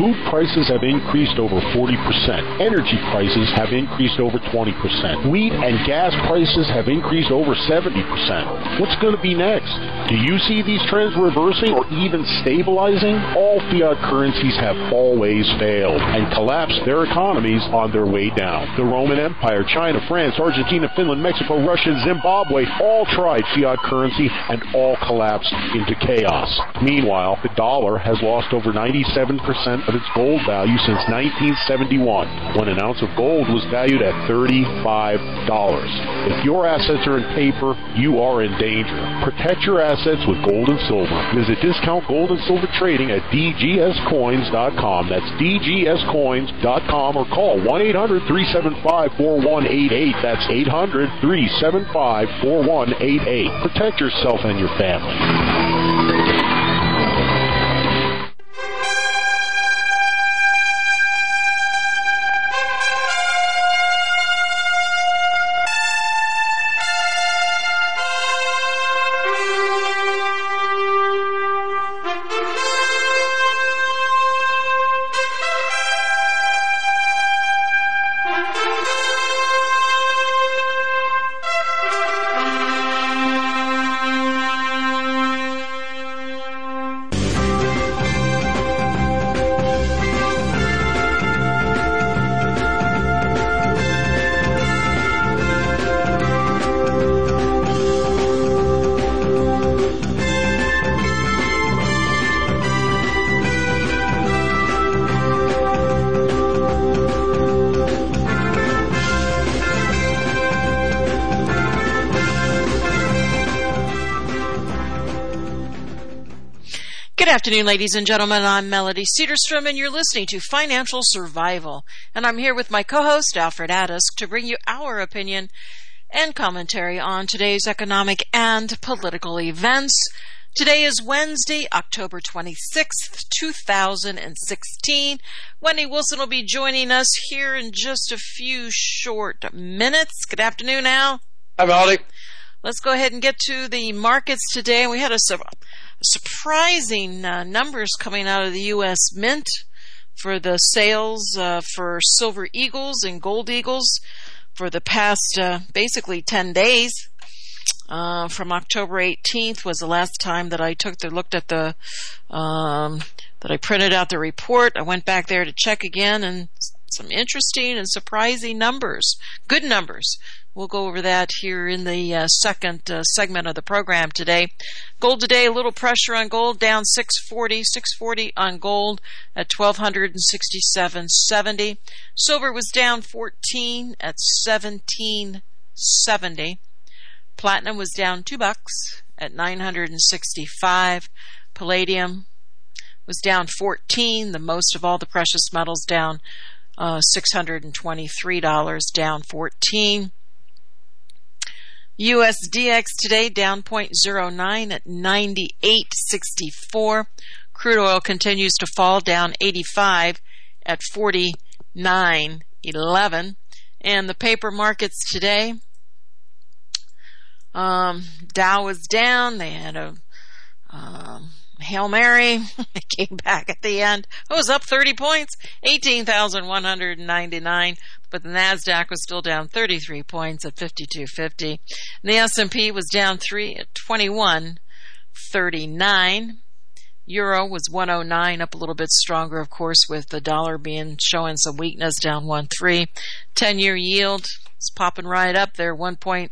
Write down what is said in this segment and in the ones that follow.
Food prices have increased over 40%. Energy prices have increased over 20%. Wheat and gas prices have increased over 70%. What's going to be next? Do you see these trends reversing or even stabilizing? All fiat currencies have always failed and collapsed their economies on their way down. The Roman Empire, China, France, Argentina, Finland, Mexico, Russia, Zimbabwe all tried fiat currency and all collapsed into chaos. Meanwhile, the dollar has lost over 97% of its gold value since 1971, when an ounce of gold was valued at $35. If your assets are in paper, you are in danger. Protect your assets with gold and silver. Visit Discount Gold and Silver Trading at dgscoins.com. That's dgscoins.com, or call 1-800-375-4188. That's 800-375-4188. Protect yourself and your family. Good afternoon, ladies and gentlemen. I'm Melody Cedarstrom, and you're listening to Financial Survival. And I'm here with my co-host, Alfred Addis, to bring you our opinion and commentary on today's economic and political events. Today is Wednesday, October 26th, 2016. Wendy Wilson will be joining us here in just a few short minutes. Good afternoon, Al. Hi, Melody. Let's go ahead and get to the markets today. We had surprising numbers coming out of the U.S. Mint for the sales for Silver Eagles and Gold Eagles for the past basically 10 days. From October 18th was the last time that I looked at that I printed out the report. I went back there to check again, and some interesting and surprising numbers, good numbers. We'll go over that here in the second segment of the program today. Gold today, a little pressure on gold, down 640 on gold at $1,267.70. Silver was down 14 at $17.70. Platinum was down $2 at $965. Palladium was down 14, the most of all the precious metals, down $623, down 14. USDX today down 0.09 at 98.64. Crude oil continues to fall, down 85 at 49.11. And the paper markets today, Dow was down. They had a Hail Mary. It came back at the end. It was up 30 points, 18,199. But the NASDAQ was still down 33 points at 52.50. And the S&P was down 3 at 21.39. Euro was 109, up a little bit stronger, of course, with the dollar showing some weakness, down 1.3. 10-year yield is popping right up there, 1.79%.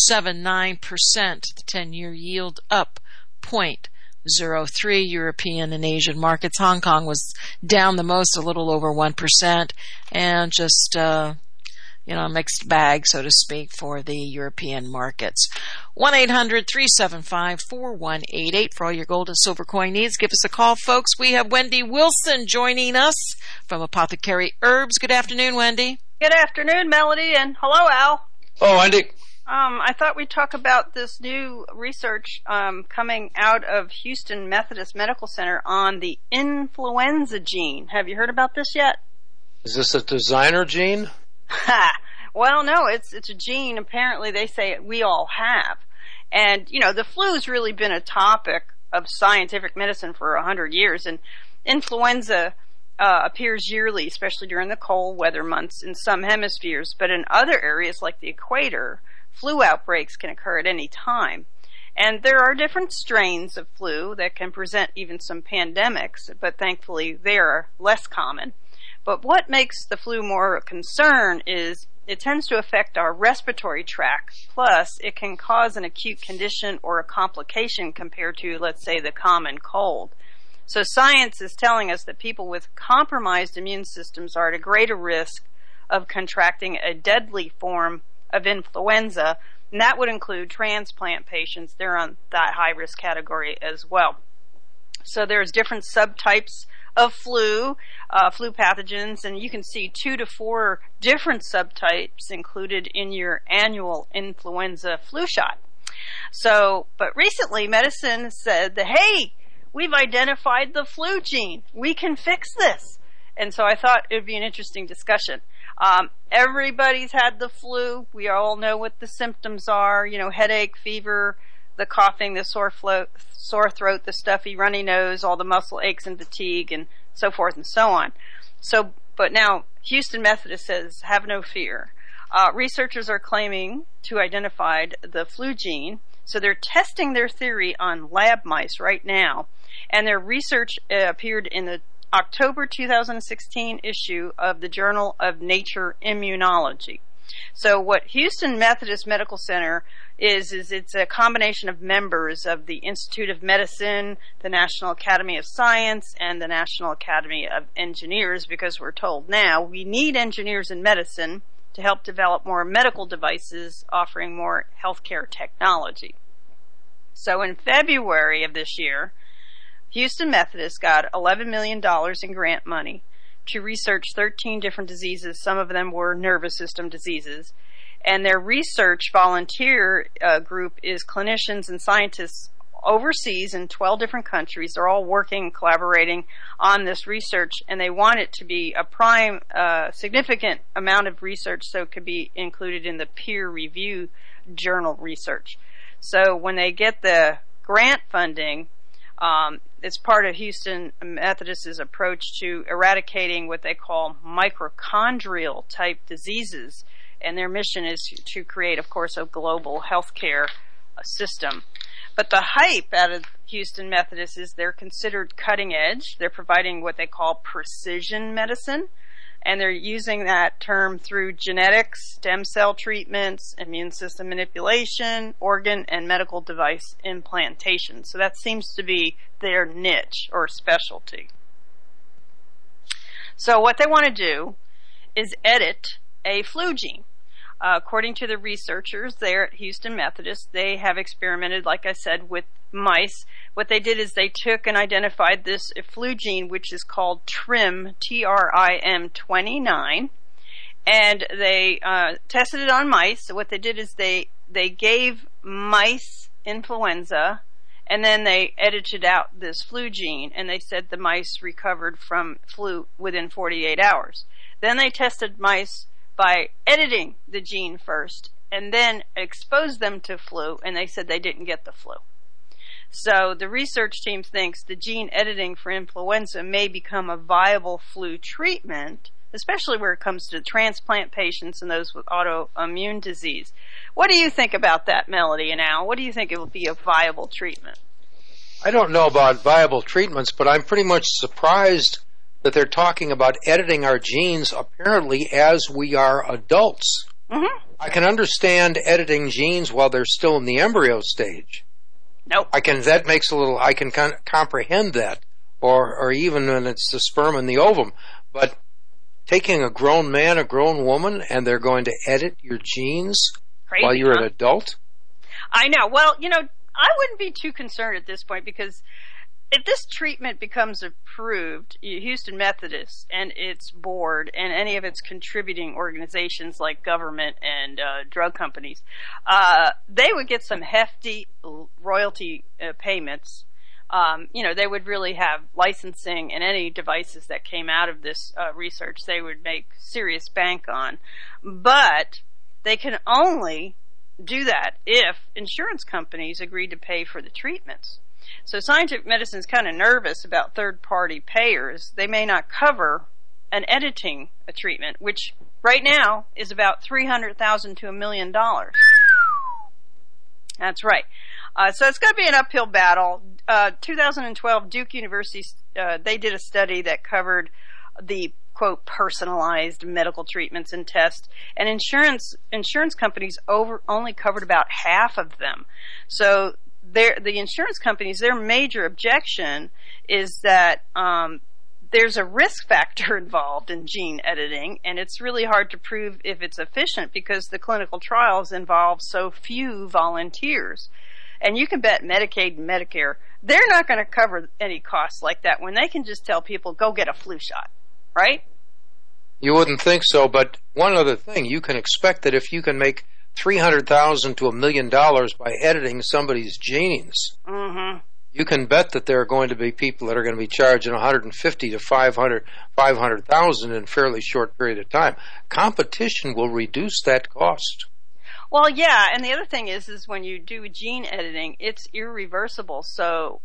The 10-year yield up 0.03. European and Asian markets. Hong Kong was down the most, a little over 1%, and just a mixed bag, so to speak, for the European markets. 1-800-375-4188 for all your gold and silver coin needs. Give us a call, folks. We have Wendy Wilson joining us from Apothecary Herbs. Good afternoon, Wendy. Good afternoon, Melody, and hello, Al. Oh, Wendy. I thought we'd talk about this new research coming out of Houston Methodist Medical Center on the influenza gene. Have you heard about this yet? Is this a designer gene? Well, no, it's a gene apparently they say we all have. And, the flu's really been a topic of scientific medicine for 100 years, and influenza appears yearly, especially during the cold weather months in some hemispheres, but in other areas like the equator, flu outbreaks can occur at any time. And there are different strains of flu that can present even some pandemics, but thankfully they are less common. But what makes the flu more a concern is it tends to affect our respiratory tract, plus it can cause an acute condition or a complication compared to, let's say, the common cold. So science is telling us that people with compromised immune systems are at a greater risk of contracting a deadly form of influenza, and that would include transplant patients. They're on that high-risk category as well. So there's different subtypes of flu pathogens, and you can see 2 to 4 different subtypes included in your annual influenza flu shot. So, but recently medicine said that, hey, we've identified the flu gene. We can fix this. And so I thought it would be an interesting discussion. Everybody's had the flu. We all know what the symptoms are, headache, fever, the coughing, the sore throat, the stuffy, runny nose, all the muscle aches and fatigue, and so forth and so on. So, but now Houston Methodist says, have no fear. Researchers are claiming to identify the flu gene, so they're testing their theory on lab mice right now, and their research appeared in the October 2016 issue of the Journal of Nature Immunology. So what Houston Methodist Medical Center is it's a combination of members of the Institute of Medicine, the National Academy of Science, and the National Academy of Engineers, because we're told now we need engineers in medicine to help develop more medical devices offering more healthcare technology. So in February of this year, Houston Methodist got $11 million in grant money to research 13 different diseases. Some of them were nervous system diseases. And their research volunteer group is clinicians and scientists overseas in 12 different countries. They're all working, collaborating on this research, and they want it to be a prime, significant amount of research so it could be included in the peer review journal research. So when they get the grant funding, it's part of Houston Methodist's approach to eradicating what they call mitochondrial type diseases. And their mission is to create, of course, a global healthcare system. But the hype out of Houston Methodist is they're considered cutting edge. They're providing what they call precision medicine. And they're using that term through genetics, stem cell treatments, immune system manipulation, organ and medical device implantation. So that seems to be their niche or specialty. So what they want to do is edit a flu gene. According to the researchers there at Houston Methodist, they have experimented, like I said, with mice. What they did is they took and identified this flu gene, which is called TRIM, T-R-I-M 29, and they tested it on mice. So what they did is they gave mice influenza, and then they edited out this flu gene, and they said the mice recovered from flu within 48 hours. Then they tested mice by editing the gene first and then exposed them to flu, and they said they didn't get the flu. So the research team thinks the gene editing for influenza may become a viable flu treatment, especially where it comes to transplant patients and those with autoimmune disease. What do you think about that, Melody and Al? What do you think it will be a viable treatment? I don't know about viable treatments, but I'm pretty much surprised that they're talking about editing our genes apparently as we are adults. Mm-hmm. I can understand editing genes while they're still in the embryo stage. Nope. I can comprehend that, or even when it's the sperm and the ovum. But taking a grown man, a grown woman, and they're going to edit your genes Crazy, while you're an adult? I know. Well, I wouldn't be too concerned at this point, because if this treatment becomes approved, Houston Methodist and its board and any of its contributing organizations like government and drug companies, they would get some hefty royalty payments. They would really have licensing, and any devices that came out of this research they would make serious bank on. But they can only do that if insurance companies agree to pay for the treatments. So scientific medicine is kind of nervous about third-party payers. They may not cover an editing treatment, which right now is about $300,000 to $1 million. That's right. So it's going to be an uphill battle. 2012, Duke University, they did a study that covered the, quote, personalized medical treatments and tests, and insurance companies only covered about half of them. So the insurance companies, their major objection is that there's a risk factor involved in gene editing, and it's really hard to prove if it's efficient because the clinical trials involve so few volunteers. And you can bet Medicaid and Medicare, they're not going to cover any costs like that when they can just tell people, go get a flu shot, right? You wouldn't think so, but one other thing, you can expect that if you can make $300,000 to $1 million by editing somebody's genes, you can bet that there are going to be people that are going to be charging $150,000 to $500,000 in a fairly short period of time. Competition will reduce that cost. Well, yeah, and the other thing is when you do gene editing, it's irreversible. So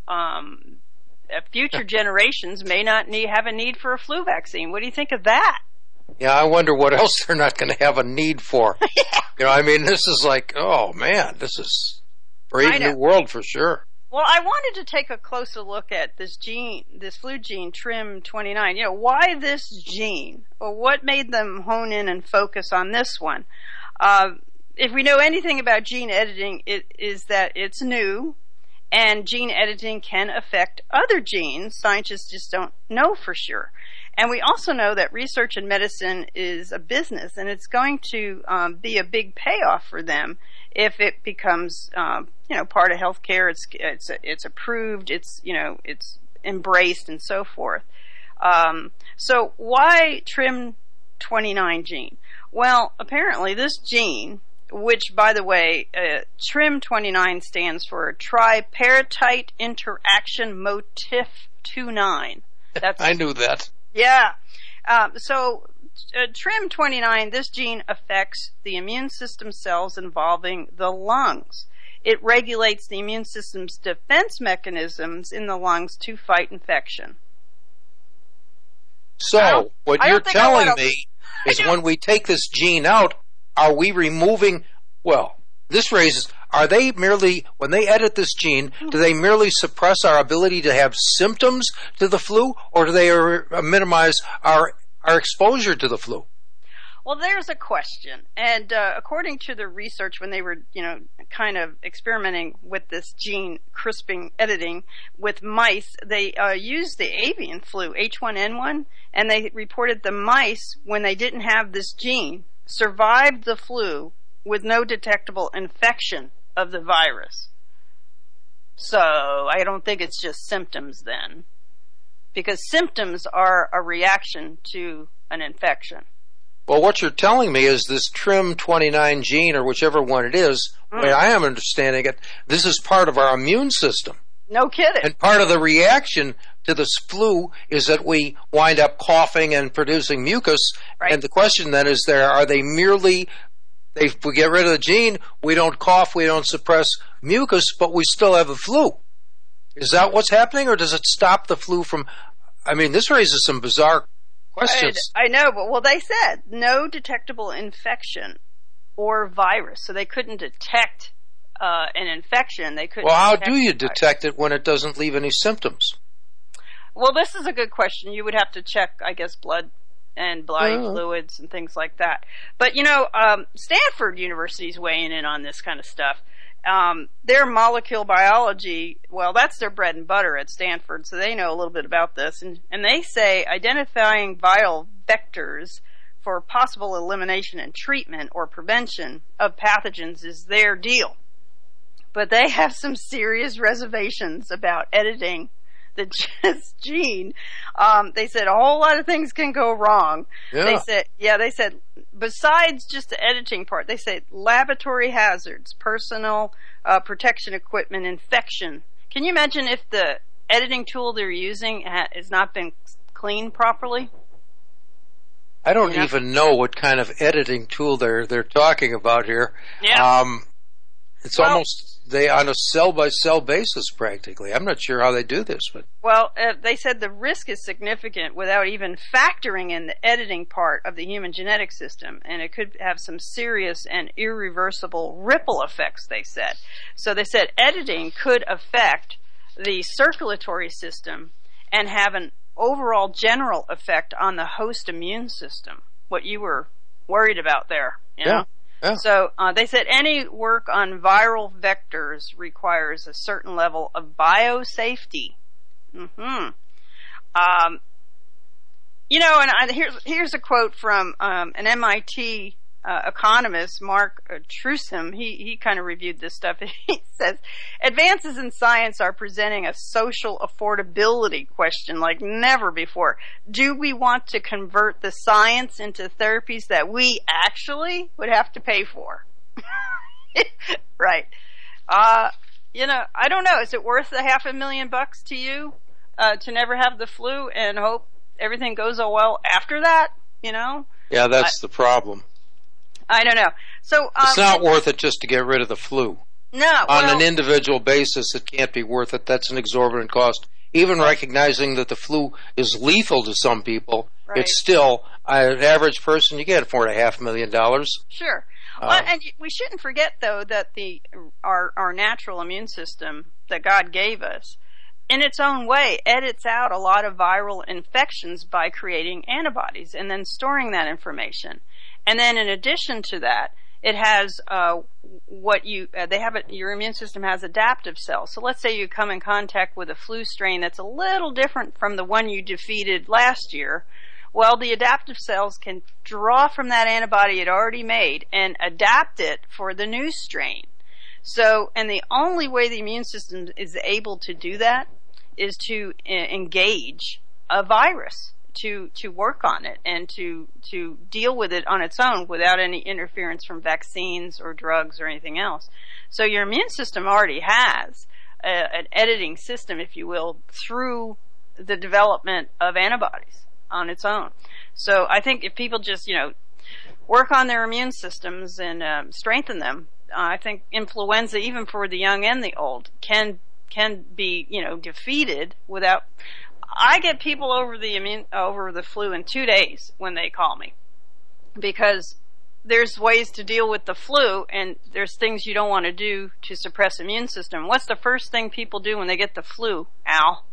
future generations may not have a need for a flu vaccine. What do you think of that? Yeah, I wonder what else they're not going to have a need for. Yeah. You know, I mean, this is like, oh man, this is a brave new world for sure. Well, I wanted to take a closer look at this gene, this flu gene, TRIM29. You know, why this gene? Or what made them hone in and focus on this one? If we know anything about gene editing, it is that it's new, and gene editing can affect other genes. Scientists just don't know for sure. And we also know that research in medicine is a business, and it's going to be a big payoff for them if it becomes, part of healthcare. It's approved. It's embraced and so forth. So why TRIM29 gene? Well, apparently this gene, which, by the way, TRIM29 stands for Tripartite Interaction Motif 29. I knew that. Yeah. So TRIM29, this gene affects the immune system cells involving the lungs. It regulates the immune system's defense mechanisms in the lungs to fight infection. So, what you're telling me is when we take this gene out, are we removing, well, this raises, are they merely, when they edit this gene, do they merely suppress our ability to have symptoms to the flu, or do they minimize our exposure to the flu? Well, there's a question. And according to the research, when they were, kind of experimenting with this gene crisping editing with mice, they used the avian flu, H1N1, and they reported the mice, when they didn't have this gene, survived the flu with no detectable infection of the virus. So I don't think it's just symptoms then, because symptoms are a reaction to an infection. Well, what you're telling me is this TRIM29 gene, or whichever one it is, the way I am understanding it, this is part of our immune system. No kidding. And part of the reaction to this flu is that we wind up coughing and producing mucus. Right. And the question then is are they merely, if we get rid of the gene, we don't cough, we don't suppress mucus, but we still have the flu. Is that what's happening, or does it stop the flu from, this raises some bizarre questions. I know, but they said no detectable infection or virus, so they couldn't detect an infection. They couldn't. Well, how do you detect it when it doesn't leave any symptoms? Well, this is a good question. You would have to check, I guess, blood and blood fluids and things like that. But Stanford University is weighing in on this kind of stuff. Their molecular biology, that's their bread and butter at Stanford, so they know a little bit about this. And they say identifying viral vectors for possible elimination and treatment or prevention of pathogens is their deal. But they have some serious reservations about editing the gene. They said a whole lot of things can go wrong. Yeah. They said besides just the editing part, they said laboratory hazards, personal protection equipment, infection. Can you imagine if the editing tool they're using has not been cleaned properly? I don't even know what kind of editing tool they're talking about here. Yeah. It's almost on a cell-by-cell basis, practically. I'm not sure how they do this, but they said the risk is significant without even factoring in the editing part of the human genetic system, and it could have some serious and irreversible ripple effects, they said. So they said editing could affect the circulatory system and have an overall general effect on the host immune system, what you were worried about there, you know? Yeah. So they said any work on viral vectors requires a certain level of biosafety. Mm-hmm. And here's a quote from an MIT economist, Mark Trusum. He kind of reviewed this stuff. He says, advances in science are presenting a social affordability question like never before. Do we want to convert the science into therapies that we actually would have to pay for? Right. I don't know. Is it worth the $500,000 to you to never have the flu and hope everything goes well after that? Yeah, that's the problem. I don't know. So it's not worth it just to get rid of the flu. No. On an individual basis, it can't be worth it. That's an exorbitant cost. Even recognizing that the flu is lethal to some people, it's still, an average person, you get $4.5 million. Sure. And we shouldn't forget, though, that our natural immune system that God gave us, in its own way, edits out a lot of viral infections by creating antibodies and then storing that information. And then in addition to that, it has your immune system has adaptive cells. So let's say you come in contact with a flu strain that's a little different from the one you defeated last year. Well, the adaptive cells can draw from that antibody it already made and adapt it for the new strain. So, and the only way the immune system is able to do that is to engage a virus. To work on it and to deal with it on its own without any interference from vaccines or drugs or anything else. So your immune system already has an editing system, if you will, through the development of antibodies on its own. So I think if people just, work on their immune systems and strengthen them, I think influenza, even for the young and the old, can be, defeated without. I get people over the flu in 2 days when they call me, because there's ways to deal with the flu and there's things you don't want to do to suppress immune system. What's the first thing people do when they get the flu, Al?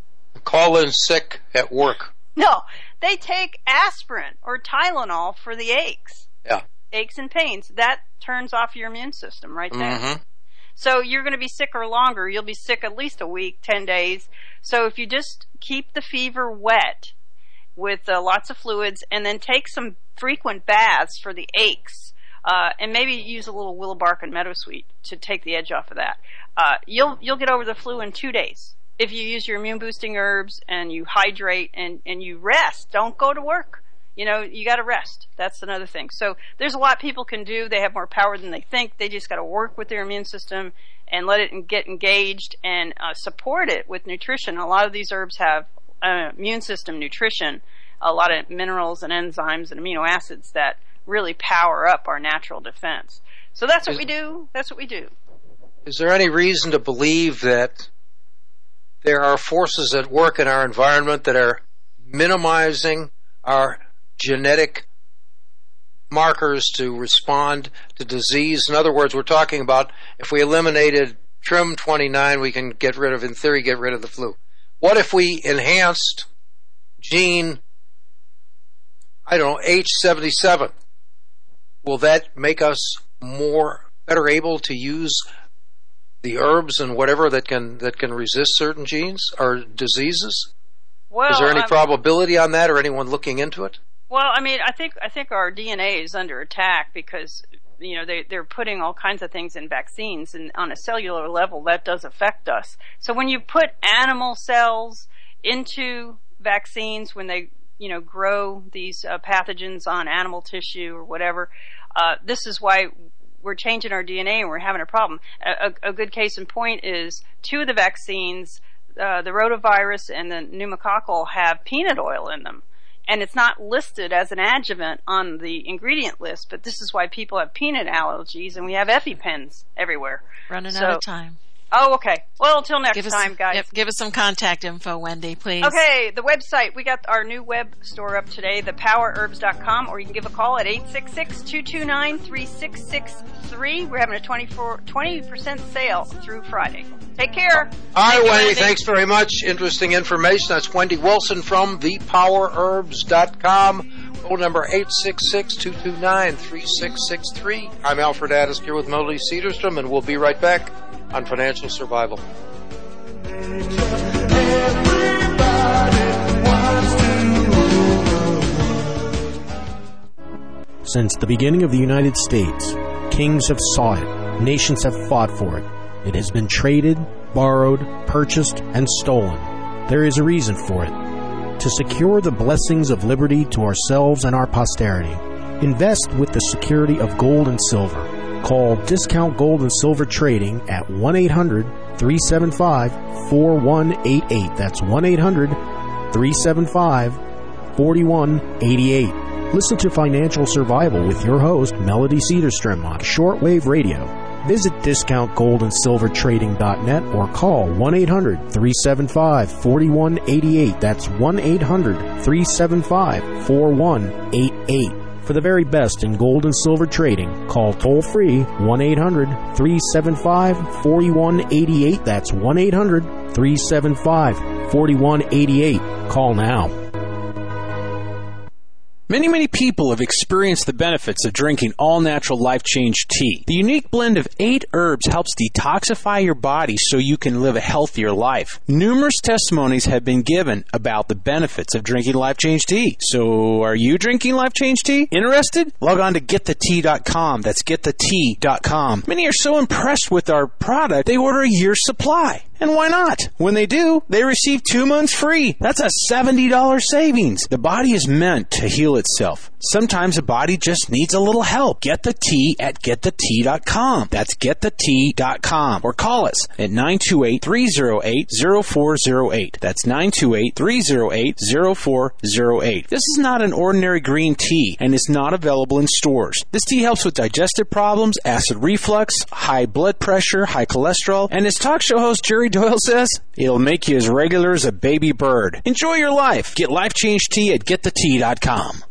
Call in sick at work. No, they take aspirin or Tylenol for the aches. Yeah. Aches and pains. That turns off your immune system right there. Mm-hmm. So you're going to be sicker longer. You'll be sick at least a week, 10 days. So if you just keep the fever wet with lots of fluids and then take some frequent baths for the aches, and maybe use a little willow bark and meadowsweet to take the edge off of that, you'll get over the flu in 2 days. If you use your immune boosting herbs and you hydrate and you rest, don't go to work. You got to rest. That's another thing. So there's a lot people can do. They have more power than they think. They just got to work with their immune system and let it get engaged and support it with nutrition. A lot of these herbs have immune system nutrition, a lot of minerals and enzymes and amino acids that really power up our natural defense. So that's what we do. That's what we do. Is there any reason to believe that there are forces at work in our environment that are minimizing our genetic markers to respond to disease? In other words, we're talking about if we eliminated TRIM29, we can in theory, get rid of the flu. What if we enhanced gene, H77? Will that make us better able to use the herbs and whatever that can resist certain genes or diseases? Well, is there any probability on that, or anyone looking into it? Well, I think our DNA is under attack because they're putting all kinds of things in vaccines, and on a cellular level that does affect us. So when you put animal cells into vaccines, when they grow these pathogens on animal tissue or whatever, this is why we're changing our DNA and we're having a problem. A good case in point is 2 of the vaccines, the rotavirus and the pneumococcal, have peanut oil in them. And it's not listed as an adjuvant on the ingredient list, but this is why people have peanut allergies, and we have EpiPens everywhere. Running out of time. Oh, okay. Well, until next time, guys. Yep, give us some contact info, Wendy, please. Okay, the website. We got our new web store up today, thepowerherbs.com, or you can give a call at 866-229-3663. We're having a 20% sale through Friday. Take care. All right, Wendy, thanks very much. Interesting information. That's Wendy Wilson from thepowerherbs.com. Phone number 866-229-3663. I'm Alfred Addis here with Melody Cedarstrom, and we'll be right back on Financial Survival. Since the beginning of the United States, kings have sought it, nations have fought for it. It has been traded, borrowed, purchased, and stolen. There is a reason for it. To secure the blessings of liberty to ourselves and our posterity, invest with the security of gold and silver. Call Discount Gold and Silver Trading at 1-800-375-4188. That's 1-800-375-4188. Listen to Financial Survival with your host, Melody Cedarstrom, on shortwave radio. Visit discountgoldandsilvertrading.net or call 1-800-375-4188. That's 1-800-375-4188. For the very best in gold and silver trading, call toll-free 1-800-375-4188. That's 1-800-375-4188. Call now. Many people have experienced the benefits of drinking all-natural Life Change tea. The unique blend of 8 herbs helps detoxify your body so you can live a healthier life. Numerous testimonies have been given about the benefits of drinking Life Change tea. So, are you drinking Life Change tea? Interested? Log on to getthetea.com. That's getthetea.com. Many are so impressed with our product, they order a year's supply. And why not? When they do, they receive 2 months free. That's a $70 savings. The body is meant to heal itself. Sometimes the body just needs a little help. Get the tea at getthetea.com. That's getthetea.com. Or call us at 928-308-0408. That's 928-308-0408. This is not an ordinary green tea and is not available in stores. This tea helps with digestive problems, acid reflux, high blood pressure, high cholesterol, and as talk show host Jerry Doyle says, it'll make you as regular as a baby bird. Enjoy your life. Get Life Change tea at getthetea.com.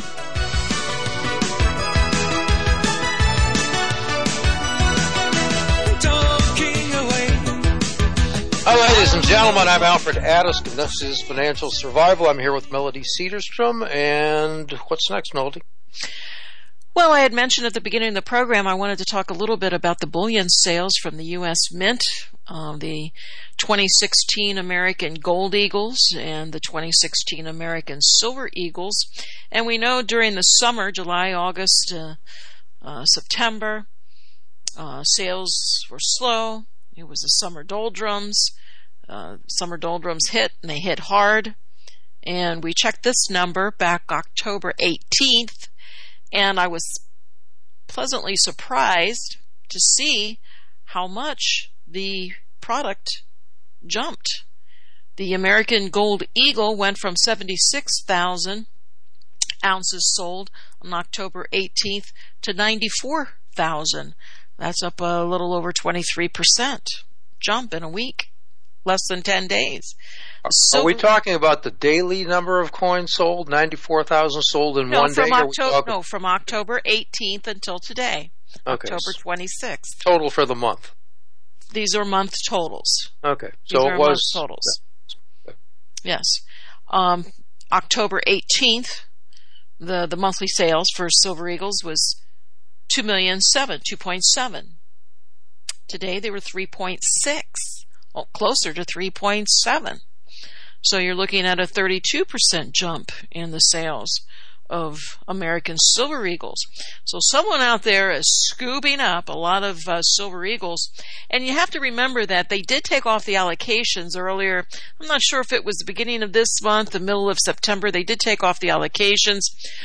Hi, ladies and gentlemen, I'm Alfred Addis, and this is Financial Survival. I'm here with Melody Cedarstrom, and what's next, Melody? Well, I had mentioned at the beginning of the program I wanted to talk a little bit about the bullion sales from the U.S. Mint, the 2016 American Gold Eagles and the 2016 American Silver Eagles. And we know during the summer, July, August, September, sales were slow. It was the summer doldrums. Summer doldrums hit, and they hit hard. And we checked this number back October 18th, and I was pleasantly surprised to see how much the product jumped. The American Gold Eagle went from 76,000 ounces sold on October 18th to 94,000. That's up a little over 23% jump in a week, less than 10 days. Are we talking about the daily number of coins sold? 94,000 sold in one day? No, from October 18th until today, okay. October 26th. Total for the month. These are month totals. Okay, so it was month totals. Yes, October 18th, the monthly sales for Silver Eagles was 2.7. Today they were 3.6, closer to 3.7. So you're looking at a 32% jump in the sales of American Silver Eagles. So someone out there is scooping up a lot of Silver Eagles. And you have to remember that they did take off the allocations earlier. I'm not sure if it was the beginning of this month, the middle of September. They did take off the allocations.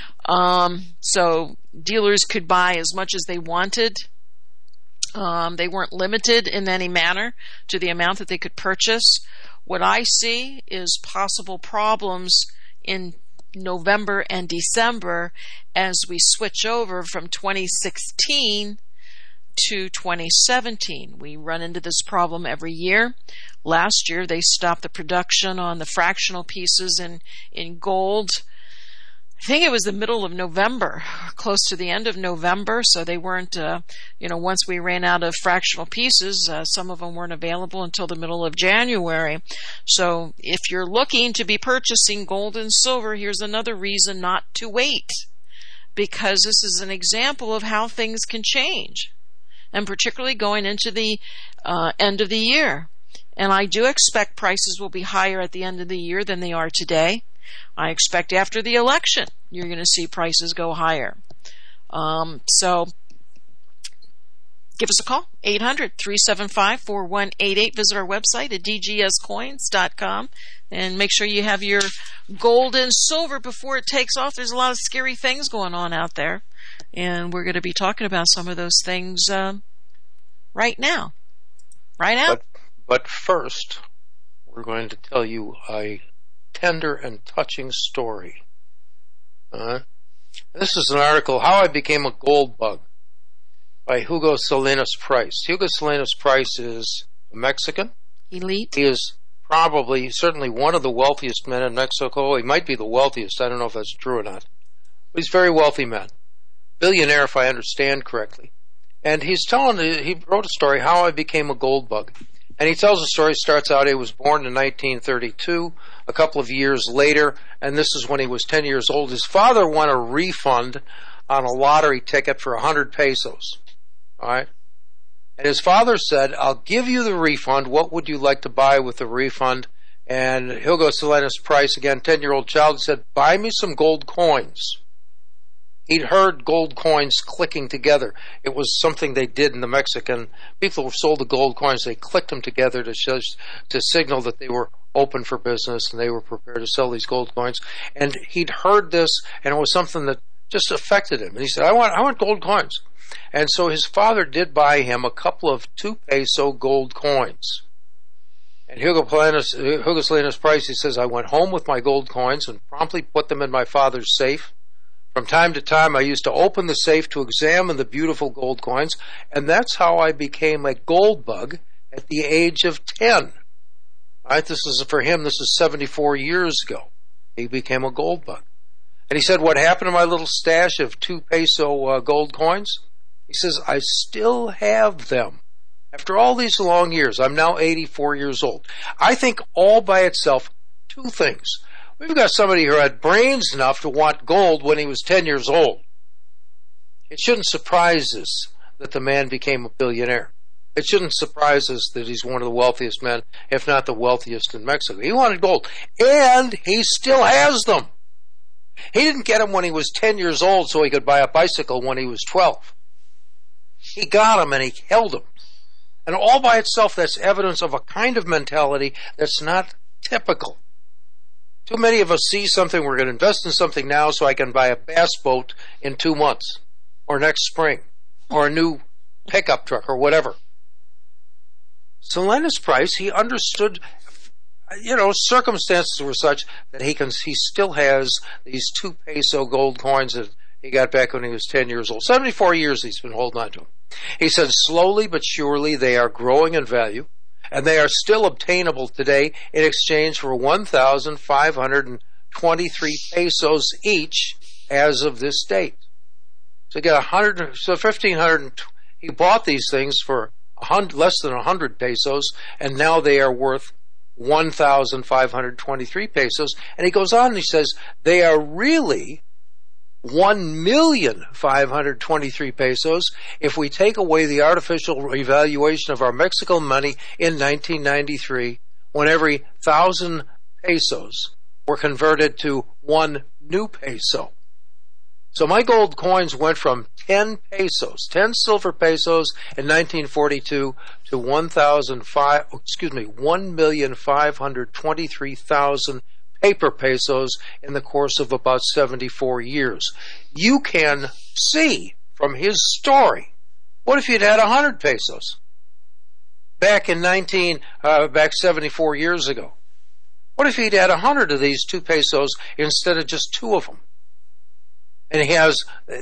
So dealers could buy as much as they wanted. They weren't limited in any manner to the amount that they could purchase. What I see is possible problems in November and December as we switch over from 2016 to 2017. We run into this problem every year. Last year, they stopped the production on the fractional pieces in gold. I think it was the middle of November, close to the end of November, so they weren't, once we ran out of fractional pieces, some of them weren't available until the middle of January. So if you're looking to be purchasing gold and silver, here's another reason not to wait, because this is an example of how things can change, and particularly going into the end of the year. And I do expect prices will be higher at the end of the year than they are today. I expect after the election, you're going to see prices go higher. So give us a call, 800-375-4188. Visit our website at dgscoins.com and make sure you have your gold and silver before it takes off. There's a lot of scary things going on out there, and we're going to be talking about some of those things right now. Right now? But first, we're going to tell you a tender and touching story. This is an article, How I Became a Gold Bug, by Hugo Salinas Price. Hugo Salinas Price is a Mexican. Elite. He is certainly one of the wealthiest men in Mexico. He might be the wealthiest. I don't know if that's true or not. But he's a very wealthy man. Billionaire, if I understand correctly. And he wrote a story, How I Became a Gold Bug. And he tells a story, starts out, he was born in 1932, a couple of years later, and this is when he was 10 years old. His father won a refund on a lottery ticket for 100 pesos. All right? And his father said, I'll give you the refund. What would you like to buy with the refund? And Hugo Salinas Price, again, 10-year-old child, said, buy me some gold coins. He'd heard gold coins clicking together. It was something they did in the Mexican. People who sold the gold coins, they clicked them together to signal that they were open for business and they were prepared to sell these gold coins. And he'd heard this, and it was something that just affected him. And he said, I want gold coins. And so his father did buy him a couple of 2 peso gold coins. And Hugo Salinas Price, he says, I went home with my gold coins and promptly put them in my father's safe. From time to time, I used to open the safe to examine the beautiful gold coins, and that's how I became a gold bug at the age of 10. Right? This is 74 years ago. He became a gold bug. And he said, what happened to my little stash of 2 peso gold coins? He says, I still have them. After all these long years, I'm now 84 years old. I think all by itself, 2 things. We've got somebody who had brains enough to want gold when he was 10 years old. It shouldn't surprise us that the man became a billionaire. It shouldn't surprise us that he's one of the wealthiest men, if not the wealthiest in Mexico. He wanted gold, and he still has them. He didn't get them when he was 10 years old so he could buy a bicycle when he was 12. He got them, and he held them. And all by itself, that's evidence of a kind of mentality that's not typical. Too many of us see something, we're going to invest in something now so I can buy a bass boat in 2 months, or next spring, or a new pickup truck, or whatever. Salinas Price, he understood, circumstances were such that he still has these 2 peso gold coins that he got back when he was 10 years old. 74 years he's been holding on to them. He said, slowly but surely they are growing in value. And they are still obtainable today in exchange for 1,523 pesos each as of this date. So get 1,500. He bought these things for less than 100 pesos, and now they are worth 1,523 pesos. And he goes on and he says they are really 1,523 pesos if we take away the artificial revaluation of our Mexican money in 1993, when every 1,000 pesos were converted to 1 new peso. So my gold coins went from 10 silver pesos in 1942 to 1,523,000 paper pesos in the course of about 74 years. You can see from his story, what if you'd had 100 pesos back 74 years ago? What if he'd had 100 of these 2 pesos instead of just 2 of them? And he has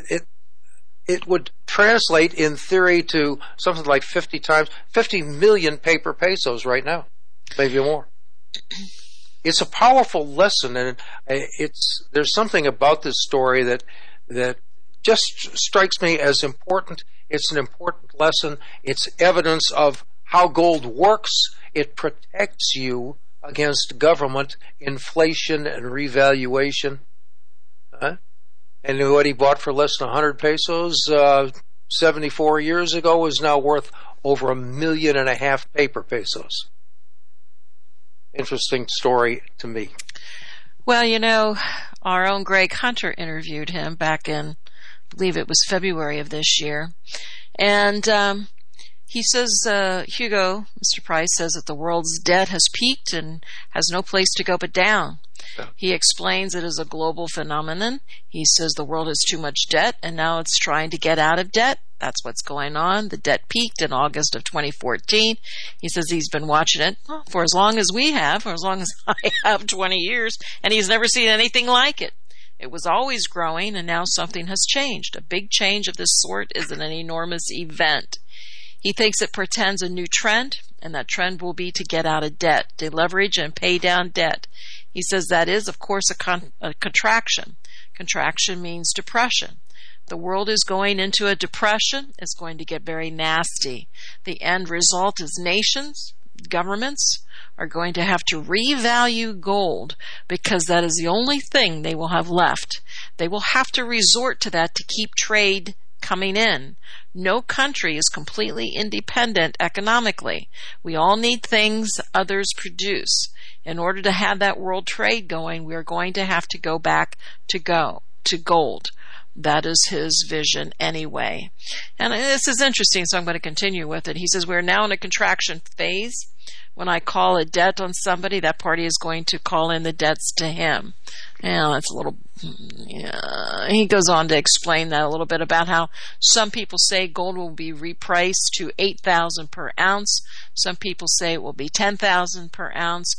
it would translate in theory to something like 50 million paper pesos right now, maybe more. It's a powerful lesson, and there's something about this story that just strikes me as important. It's an important lesson. It's evidence of how gold works. It protects you against government inflation and revaluation. And what he bought for less than 100 pesos 74 years ago is now worth over 1.5 million paper pesos. Interesting story to me. Well, our own Greg Hunter interviewed him back in, I believe it was February of this year. And he says, Hugo, Mr. Price, says that the world's debt has peaked and has no place to go but down. He explains it as a global phenomenon. He says the world has too much debt and now it's trying to get out of debt. That's what's going on. The debt peaked in August of 2014. He says he's been watching it for as long as we have, for as long as I have, 20 years, and he's never seen anything like it. It was always growing, and now something has changed. A big change of this sort is an enormous event. He thinks it portends a new trend, and that trend will be to get out of debt, deleverage, and pay down debt. He says that is, of course, a contraction. Contraction means depression. The world is going into a depression. It's going to get very nasty. The end result is nations, governments, are going to have to revalue gold because that is the only thing they will have left. They will have to resort to that to keep trade coming in. No country is completely independent economically. We all need things others produce. In order to have that world trade going, we are going to have to go back to gold. That is his vision anyway. And this is interesting, so I'm going to continue with it. He says, we're now in a contraction phase. When I call a debt on somebody, that party is going to call in the debts to him. That's a little, he goes on to explain that a little bit about how some people say gold will be repriced to $8,000 per ounce. Some people say it will be $10,000 per ounce.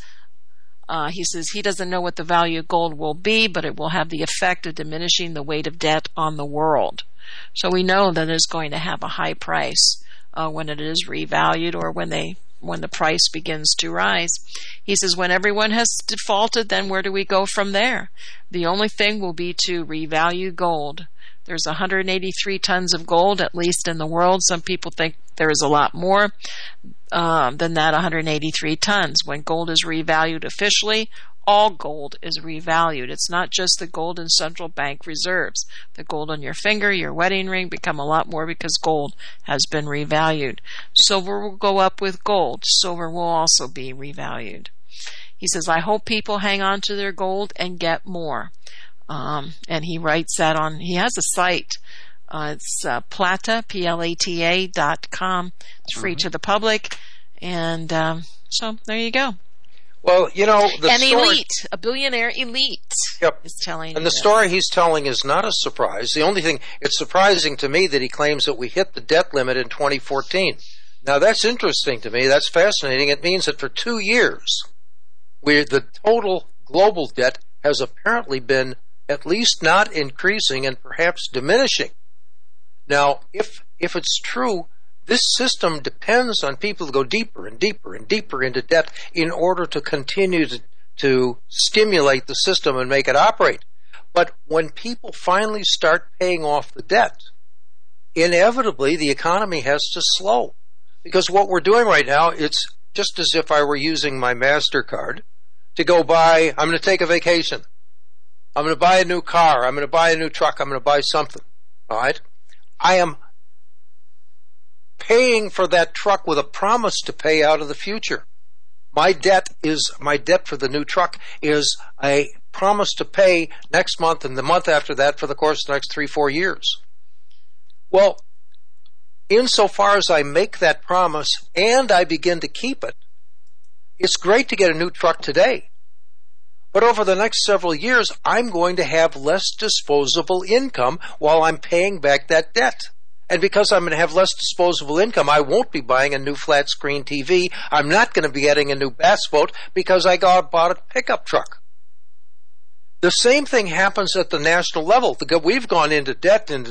He says he doesn't know what the value of gold will be, but it will have the effect of diminishing the weight of debt on the world. So we know that it's going to have a high price when it is revalued or when the price begins to rise. He says when everyone has defaulted, then where do we go from there? The only thing will be to revalue gold. There's 183 tons of gold, at least in the world. Some people think there is a lot more than that 183 tons. When gold is revalued officially, all gold is revalued. It's not just the gold in central bank reserves. The gold on your finger, your wedding ring become a lot more because gold has been revalued. Silver will go up with gold. Silver will also be revalued. He says, I hope people hang on to their gold and get more. And he writes that he has a site. It's Plata, PLATA.com. It's free to the public. And so there you go. Well, elite, a billionaire elite is telling. And the story he's telling is not a surprise. The only thing, it's surprising to me that he claims that we hit the debt limit in 2014. Now that's interesting to me. That's fascinating. It means that for 2 years, the total global debt has apparently been at least not increasing and perhaps diminishing. Now, if it's true, this system depends on people to go deeper and deeper and deeper into debt in order to continue to stimulate the system and make it operate. But when people finally start paying off the debt, inevitably the economy has to slow. Because what we're doing right now, it's just as if I were using my MasterCard to go buy, I'm going to take a vacation. I'm going to buy a new car. I'm going to buy a new truck. I'm going to buy something. All right? I am paying for that truck with a promise to pay out of the future. My debt for the new truck is a promise to pay next month and the month after that for the course of the next 3-4 years. Well, insofar as I make that promise and I begin to keep it, it's great to get a new truck today. But over the next several years, I'm going to have less disposable income while I'm paying back that debt. And because I'm going to have less disposable income, I won't be buying a new flat screen TV. I'm not going to be getting a new bass boat because I bought a pickup truck. The same thing happens at the national level. We've gone into debt, and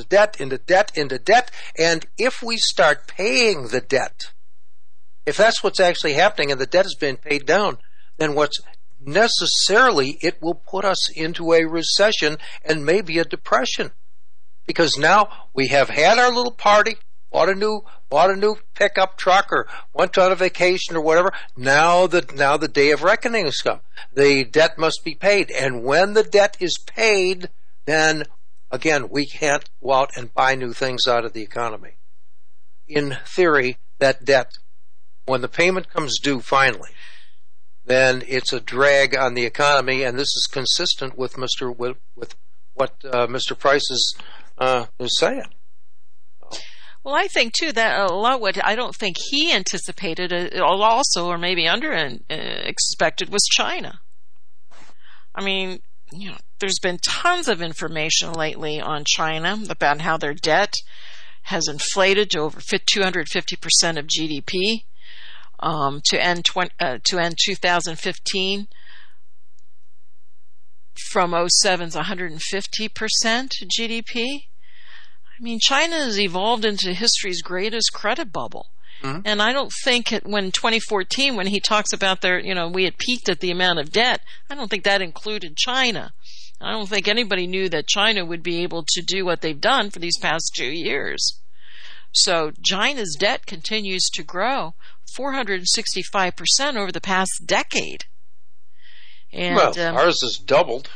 if we start paying the debt, if that's what's actually happening and the debt has been paid down, then what's necessarily it will put us into a recession and maybe a depression. Because now we have had our little party, bought a new pickup truck, or went on a vacation or whatever. Now the day of reckoning has come. The debt must be paid, and when the debt is paid, then again we can't go out and buy new things out of the economy. In theory, that debt, when the payment comes due finally, then it's a drag on the economy, and this is consistent with what Mr. Price is saying. Well, I think too that a lot what I don't think he anticipated also, or maybe expected, was China. I mean, there's been tons of information lately on China about how their debt has inflated to over 250% of GDP. To end 2015 from 2007's 150% GDP. I mean, China has evolved into history's greatest credit bubble. Mm-hmm. And I don't think when 2014, when he talks about we had peaked at the amount of debt, I don't think that included China. I don't think anybody knew that China would be able to do what they've done for these past 2 years. So China's debt continues to grow 465% over the past decade. And, ours has doubled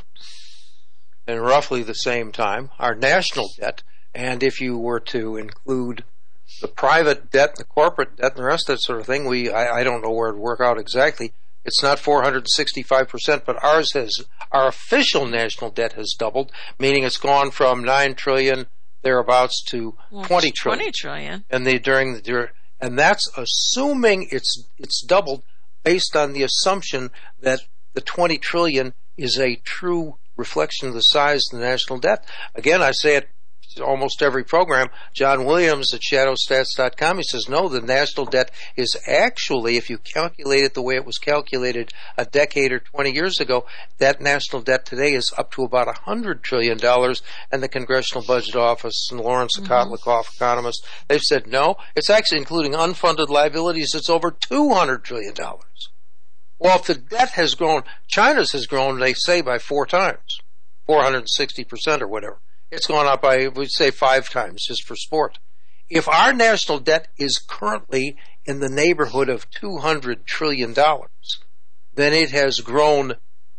in roughly the same time, our national debt. And if you were to include the private debt, the corporate debt, and the rest of that sort of thing, I don't know where it would work out exactly. It's not 465%, but our official national debt has doubled, meaning it's gone from $9 trillion thereabouts to $20 trillion. 20 trillion. And that's assuming it's doubled based on the assumption that the $20 trillion is a true reflection of the size of the national debt. Again, I say it almost every program. John Williams at shadowstats.com, he says, no, the national debt is actually, if you calculate it the way it was calculated a decade or 20 years ago, that national debt today is up to about $100 trillion. And the Congressional Budget Office and Lawrence Kotlakoff, economists, they've said, no, it's actually including unfunded liabilities, it's over $200 trillion. Well, if the debt has grown, China's has grown, they say, by 4 times, 460% or whatever. It's gone up by, we'd say, 5 times, just for sport. If our national debt is currently in the neighborhood of $200 trillion, then it has grown,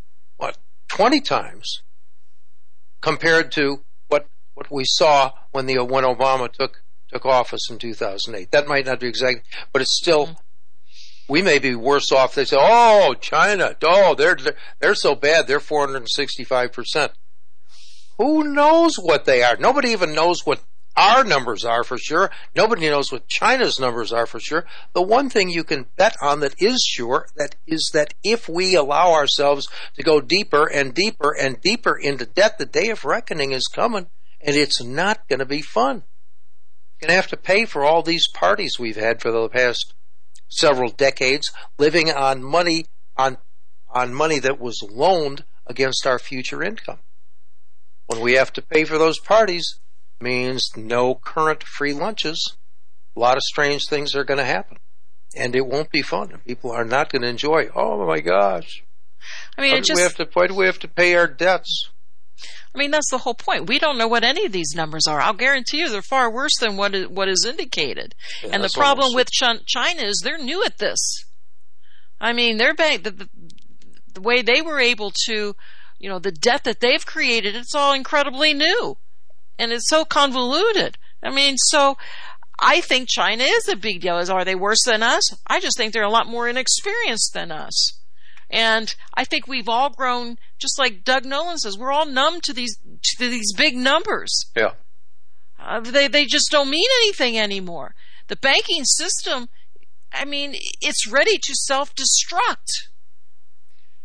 20 times compared to what we saw when Obama took office in 2008. That might not be exact, but it's still, we may be worse off. They say, oh, China, they're so bad, they're 465%. Who knows what they are? Nobody even knows what our numbers are for sure. Nobody knows what China's numbers are for sure. The one thing you can bet on that is sure, that is that if we allow ourselves to go deeper and deeper and deeper into debt, the day of reckoning is coming, and it's not going to be fun. You're going to have to pay for all these parties we've had for the past several decades, living on money on money that was loaned against our future income. When we have to pay for those parties, means no current free lunches. A lot of strange things are going to happen, and it won't be fun. People are not going to enjoy. Oh my gosh! I mean, why do we have to pay our debts? I mean, that's the whole point. We don't know what any of these numbers are. I'll guarantee you they're far worse than what is indicated. Yeah, and the problem with China is they're new at this. I mean, the way they were able to, the debt that they've created, it's all incredibly new. And it's so convoluted. I mean, so I think China is a big deal. Are they worse than us? I just think they're a lot more inexperienced than us. And I think we've all grown, just like Doug Nolan says, we're all numb to these big numbers. Yeah. They just don't mean anything anymore. The banking system, I mean, it's ready to self-destruct.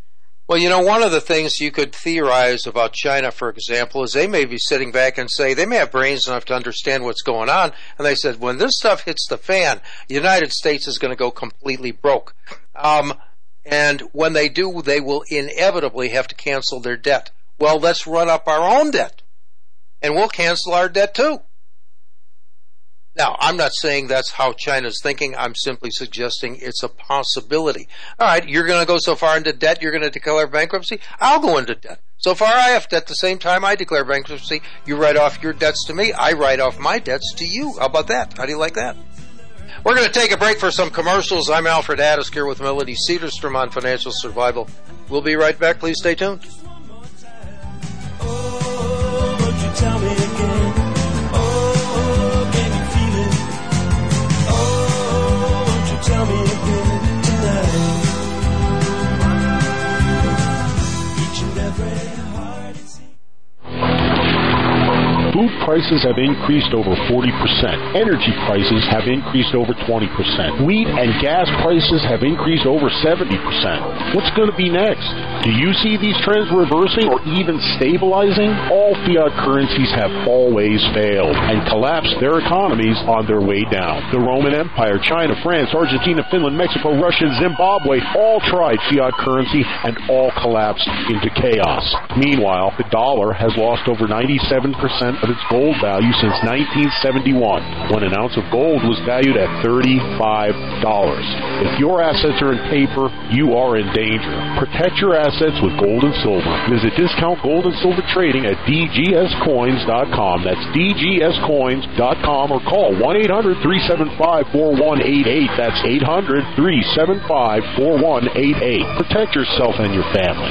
Well, you know, one of the things you could theorize about China, for example, is they may be sitting back and say, they may have brains enough to understand what's going on, and they said, when this stuff hits the fan, the United States is going to go completely broke. And when they do, they will inevitably have to cancel their debt. Well, let's run up our own debt, and we'll cancel our debt too. Now, I'm not saying that's how China's thinking. I'm simply suggesting it's a possibility. All right, you're going to go so far into debt, you're going to declare bankruptcy? I'll go into debt. So far, I have debt the same time I declare bankruptcy. You write off your debts to me. I write off my debts to you. How about that? How do you like that? We're going to take a break for some commercials. I'm Alfred Addis here with Melody Cedarstrom on Financial Survival. We'll be right back. Please stay tuned. Oh, won't you tell me again? Oh, can you feel it? Oh, won't you tell me again tonight? Each and every heart is... Food prices have increased over 40%. Energy prices have increased over 20%. Wheat and gas prices have increased over 70%. What's going to be next? Do you see these trends reversing or even stabilizing? All fiat currencies have always failed and collapsed their economies on their way down. The Roman Empire, China, France, Argentina, Finland, Mexico, Russia, Zimbabwe all tried fiat currency and all collapsed into chaos. Meanwhile, the dollar has lost over 97% of its gold value since 1971, when an ounce of gold was valued at $35. If your assets are in paper, you are in danger. Protect your assets with gold and silver. Visit Discount Gold and Silver Trading at dgscoins.com. That's dgscoins.com, or call 1-800-375-4188. That's 800-375-4188. Protect yourself and your family.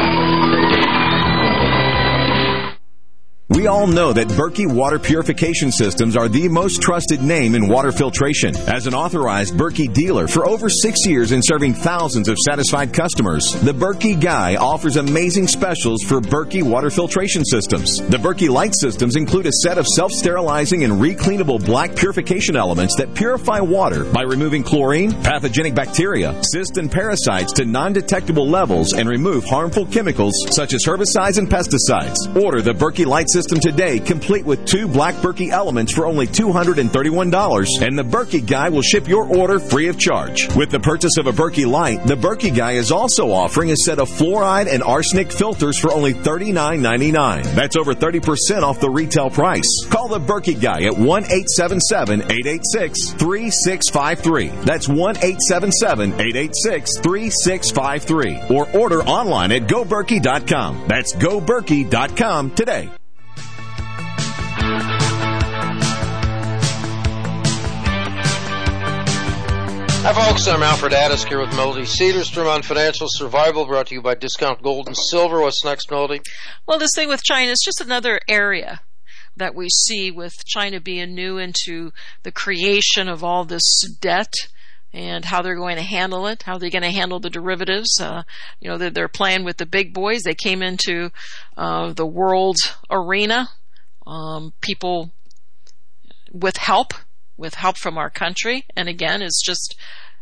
We all know that Berkey Water Purification Systems are the most trusted name in water filtration. As an authorized Berkey dealer for over 6 years and serving thousands of satisfied customers, the Berkey Guy offers amazing specials for Berkey Water Filtration Systems. The Berkey Light Systems include a set of self-sterilizing and recleanable black purification elements that purify water by removing chlorine, pathogenic bacteria, cysts, and parasites to non-detectable levels and remove harmful chemicals such as herbicides and pesticides. Order the Berkey Light System today, complete with 2 black Berkey elements for only $231, and the Berkey Guy will ship your order free of charge. With the purchase of a Berkey Light, the Berkey Guy is also offering a set of fluoride and arsenic filters for only $39.99. That's over 30% off the retail price. Call the Berkey Guy at 1-877-886-3653. That's 1-877-886-3653. Or order online at GoBerkey.com. That's GoBerkey.com today. Hi, folks. I'm Alfred Addis here with Melody Cedarstrom on Financial Survival, brought to you by Discount Gold and Silver. What's next, Melody? Well, this thing with China is just another area that we see with China being new into the creation of all this debt and how they're going to handle it, how they're going to handle the derivatives. They're playing with the big boys. They came into the world arena, people with help from our country. And again, it's just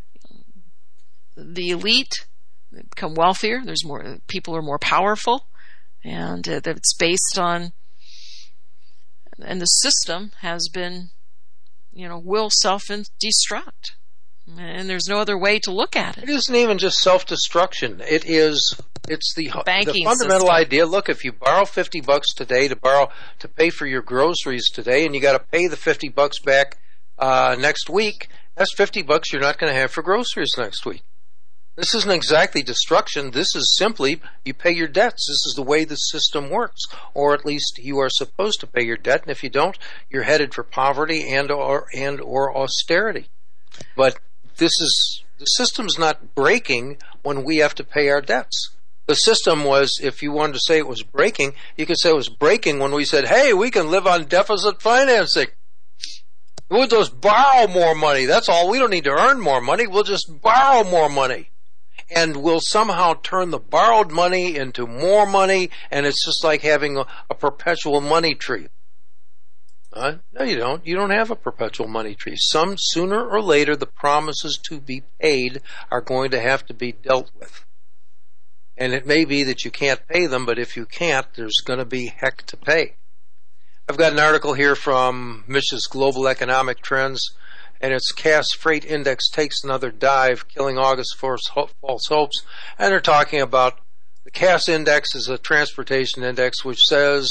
the elite become wealthier. There's more, people are more powerful, and it's based on, and the system has been, will self-destruct. And there's no other way to look at it. It isn't even just self-destruction. It's the fundamental system. idea. Look, if you borrow $50 today to pay for your groceries today, and you got to pay the $50 back next week, that's $50 you're not going to have for groceries next week. This isn't exactly destruction. This is simply you pay your debts. This is the way the system works, or at least you are supposed to pay your debt. And if you don't, you're headed for poverty and or austerity. But the system's not breaking when we have to pay our debts. The system was, if you wanted to say it was breaking, you could say it was breaking when we said, hey, we can live on deficit financing. We'll just borrow more money. That's all. We don't need to earn more money. We'll just borrow more money. And we'll somehow turn the borrowed money into more money, and it's just like having a perpetual money tree. No, you don't. You don't have a perpetual money tree. Sooner or later, the promises to be paid are going to have to be dealt with. And it may be that you can't pay them, but if you can't, there's going to be heck to pay. I've got an article here from Mish's Global Economic Trends, and its Cass Freight Index takes another dive, killing August false hopes. And they're talking about the Cass Index is a transportation index which says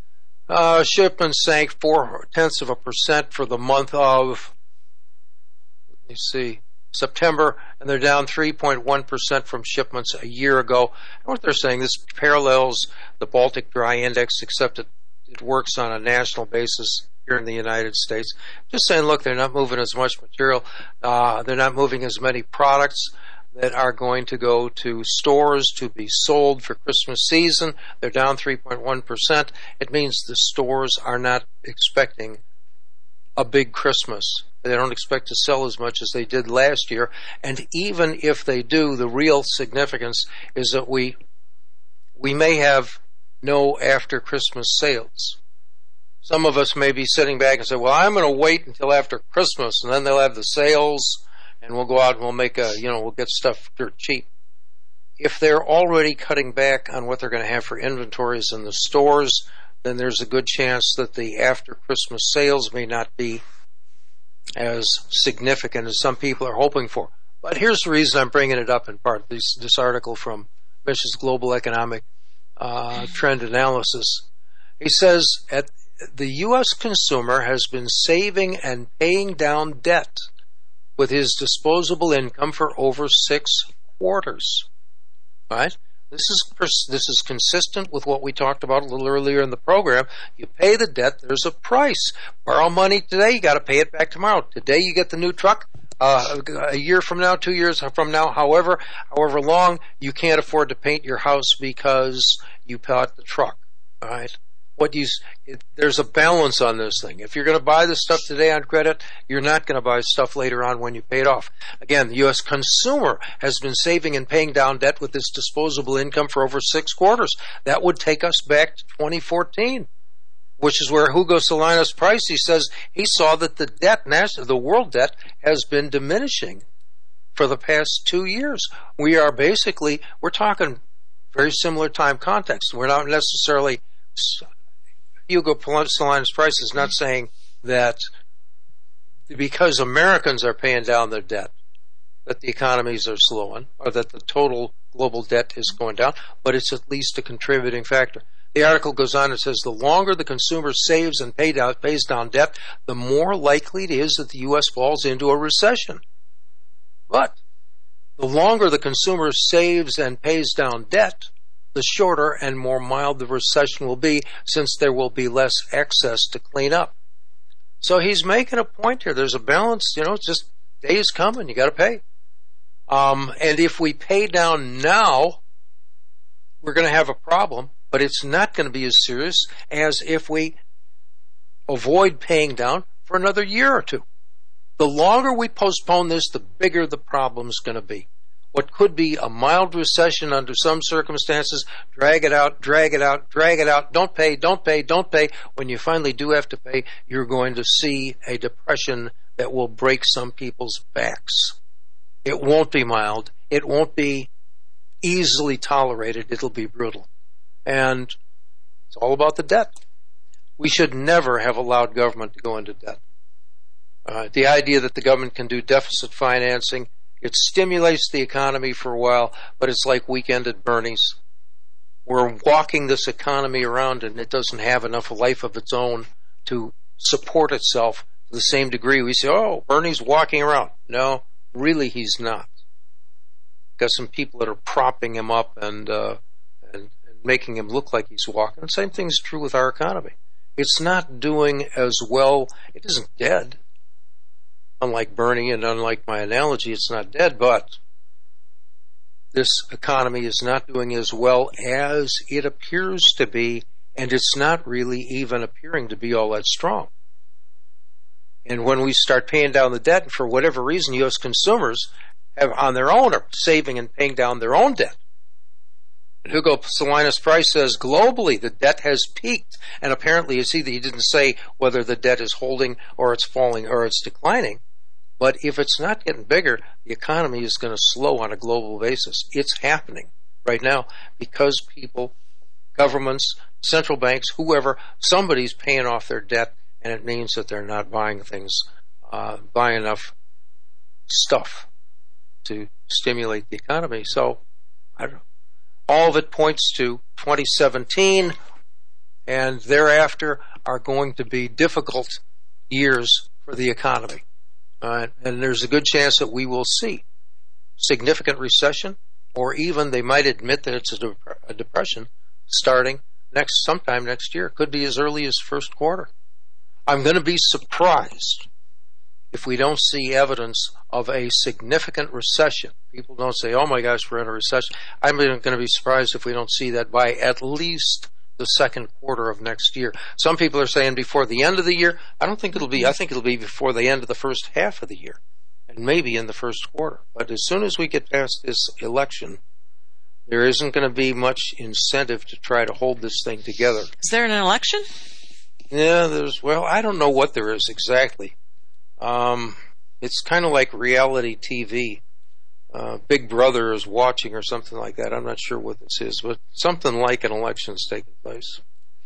shipments sank 0.4% for the month of, let me see, September, and they're down 3.1% from shipments a year ago. And what they're saying, this parallels the Baltic Dry Index, except it works on a national basis here in the United States. Just saying, look, they're not moving as much material. They're not moving as many products that are going to go to stores to be sold for Christmas season. They're down 3.1%. It means the stores are not expecting a big Christmas. They don't expect to sell as much as they did last year. And even if they do, the real significance is that we may have no after Christmas sales. Some of us may be sitting back and say, well, I'm going to wait until after Christmas, and then they'll have the sales, and we'll go out and we'll make we'll get stuff dirt cheap. If they're already cutting back on what they're going to have for inventories in the stores, then there's a good chance that the after Christmas sales may not be as significant as some people are hoping for. But here's the reason I'm bringing it up in part, this article from Mish's Global Economic Trend Analysis. He says, the U.S. consumer has been saving and paying down debt with his disposable income for over 6 quarters. Right? This is consistent with what we talked about a little earlier in the program. You pay the debt, there's a price. Borrow money today, you got to pay it back tomorrow. Today you get the new truck. A year from now, 2 years from now, however long, you can't afford to paint your house because you bought the truck. All right. There's a balance on this thing. If you're going to buy the stuff today on credit, you're not going to buy stuff later on when you pay it off. Again, the U.S. consumer has been saving and paying down debt with this disposable income for over 6 quarters. That would take us back to 2014, which is where Hugo Salinas Price, he says he saw that the world debt has been diminishing for the past 2 years. We're talking very similar time context. We're not necessarily, Hugo Salinas Price is not saying that because Americans are paying down their debt, that the economies are slowing, or that the total global debt is going down, but it's at least a contributing factor. The article goes on and says the longer the consumer saves and pays down debt, the more likely it is that the U.S. falls into a recession. But the longer the consumer saves and pays down debt, the shorter and more mild the recession will be, since there will be less excess to clean up. So he's making a point here. There's a balance, it's just days coming, you got to pay. And if we pay down now, we're going to have a problem, but it's not going to be as serious as if we avoid paying down for another year or two. The longer we postpone this, the bigger the problem's going to be. What could be a mild recession under some circumstances, drag it out, don't pay. When you finally do have to pay, you're going to see a depression that will break some people's backs. It won't be mild. It won't be easily tolerated. It'll be brutal. And it's all about the debt. We should never have allowed government to go into debt. The idea that the government can do deficit financing, it stimulates the economy for a while, but it's like weekend at Bernie's. We're walking this economy around and it doesn't have enough life of its own to support itself to the same degree. We say, oh, Bernie's walking around. No, really he's not. Got some people that are propping him up and making him look like he's walking. The same thing is true with our economy. It's not doing as well. It isn't dead. Unlike Bernie and unlike my analogy, it's not dead, but this economy is not doing as well as it appears to be, and it's not really even appearing to be all that strong. And when we start paying down the debt, and for whatever reason, U.S. consumers have on their own are saving and paying down their own debt. Hugo Salinas Price says globally the debt has peaked, and apparently you see that he didn't say whether the debt is holding or it's falling or it's declining. But if it's not getting bigger, the economy is going to slow on a global basis. It's happening right now because people, governments, central banks, whoever, somebody's paying off their debt, and it means that they're not buying things, buying enough stuff to stimulate the economy. So I don't know. All of it points to 2017 and thereafter are going to be difficult years for the economy. And there's a good chance that we will see significant recession, or even they might admit that it's a depression starting sometime next year. It could be as early as first quarter. I'm going to be surprised if we don't see evidence of a significant recession. People don't say, oh my gosh, we're in a recession. I'm going to be surprised if we don't see that by at least the second quarter of next year. Some people are saying before the end of the year. I think it'll be before the end of the first half of the year, and maybe in the first quarter. But as soon as we get past this election, there isn't going to be much incentive to try to hold this thing together. Is there an election? Yeah, I don't know what there is exactly. It's kind of like reality TV. Big Brother is watching or something like that. I'm not sure what this is, but something like an election's taking place.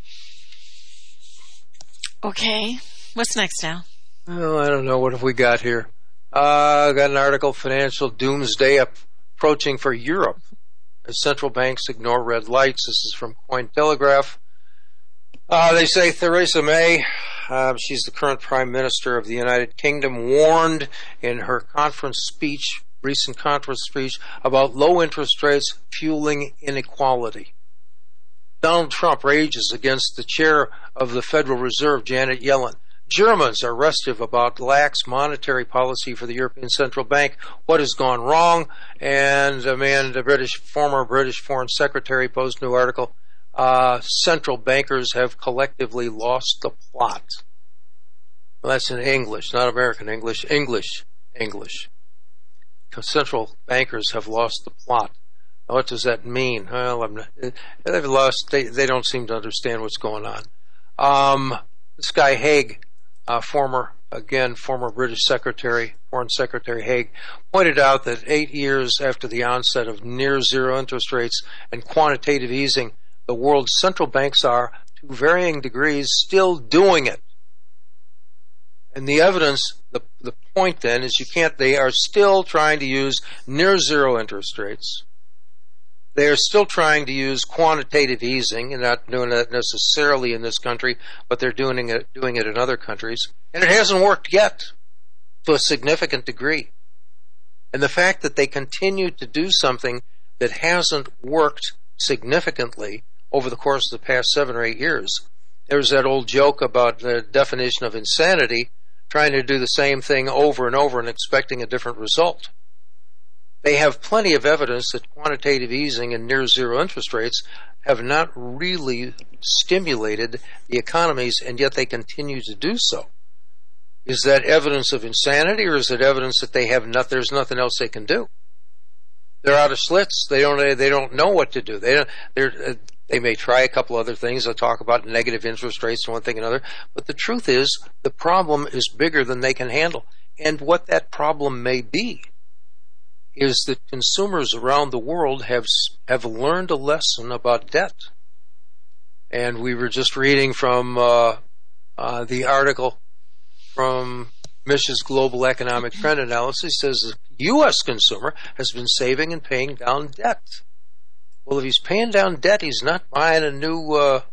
Okay. What's next now? Oh, I don't know. What have we got here? I got an article, Financial Doomsday Approaching for Europe as Central Banks Ignore Red Lights. This is from Cointelegraph. They say Theresa May, she's the current Prime Minister of the United Kingdom, warned in her recent conference speech about low interest rates fueling inequality. Donald Trump rages against the chair of the Federal Reserve, Janet Yellen. Germans are restive about lax monetary policy for the European Central Bank. What has gone wrong? And the former British Foreign Secretary posed a new article. Central bankers have collectively lost the plot. Well, that's in English, not American English. English. Central bankers have lost the plot. Now, what does that mean? Well, they've lost. They don't seem to understand what's going on. This guy Haig, former British Foreign Secretary Haig, pointed out that 8 years after the onset of near zero interest rates and quantitative easing, the world's central banks are, to varying degrees, still doing it. And the evidence, the point then is they are still trying to use near zero interest rates. They are still trying to use quantitative easing, and not doing that necessarily in this country, but they're doing it in other countries. And it hasn't worked yet to a significant degree. And the fact that they continue to do something that hasn't worked significantly over the course of the past 7 or 8 years. There's that old joke about the definition of insanity, trying to do the same thing over and over and expecting a different result. They have plenty of evidence that quantitative easing and near zero interest rates have not really stimulated the economies, and yet they continue to do so. Is that evidence of insanity, or is it evidence that there's nothing else they can do? They're out of slits. They don't know what to do. They may try a couple other things. They'll talk about negative interest rates and one thing and another. But the truth is, the problem is bigger than they can handle. And what that problem may be is that consumers around the world have learned a lesson about debt. And we were just reading from the article from Mish's Global Economic Trend Analysis. Says the U.S. consumer has been saving and paying down debt. Well, if he's paying down debt, he's not buying a new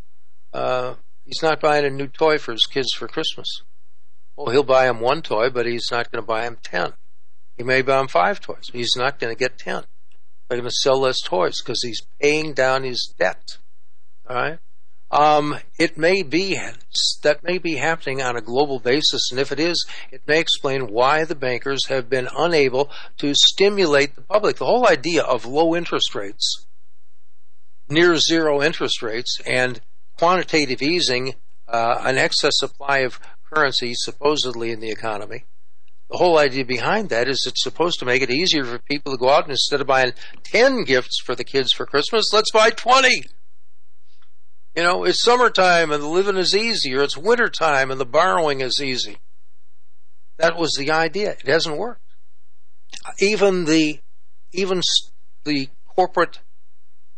toy for his kids for Christmas. Well, he'll buy them one toy, but he's not going to buy them 10. He may buy them 5 toys, but he's not going to get 10. They're going to sell less toys because he's paying down his debt. All right. That may be happening on a global basis, and if it is, it may explain why the bankers have been unable to stimulate the public. The whole idea of low interest rates, near zero interest rates, and quantitative easing, an excess supply of currency supposedly in the economy. The whole idea behind that is it's supposed to make it easier for people to go out and instead of buying 10 gifts for the kids for Christmas, let's buy 20. You know, it's summertime and the living is easy, or it's wintertime and the borrowing is easy. That was the idea. It hasn't worked. Even the corporate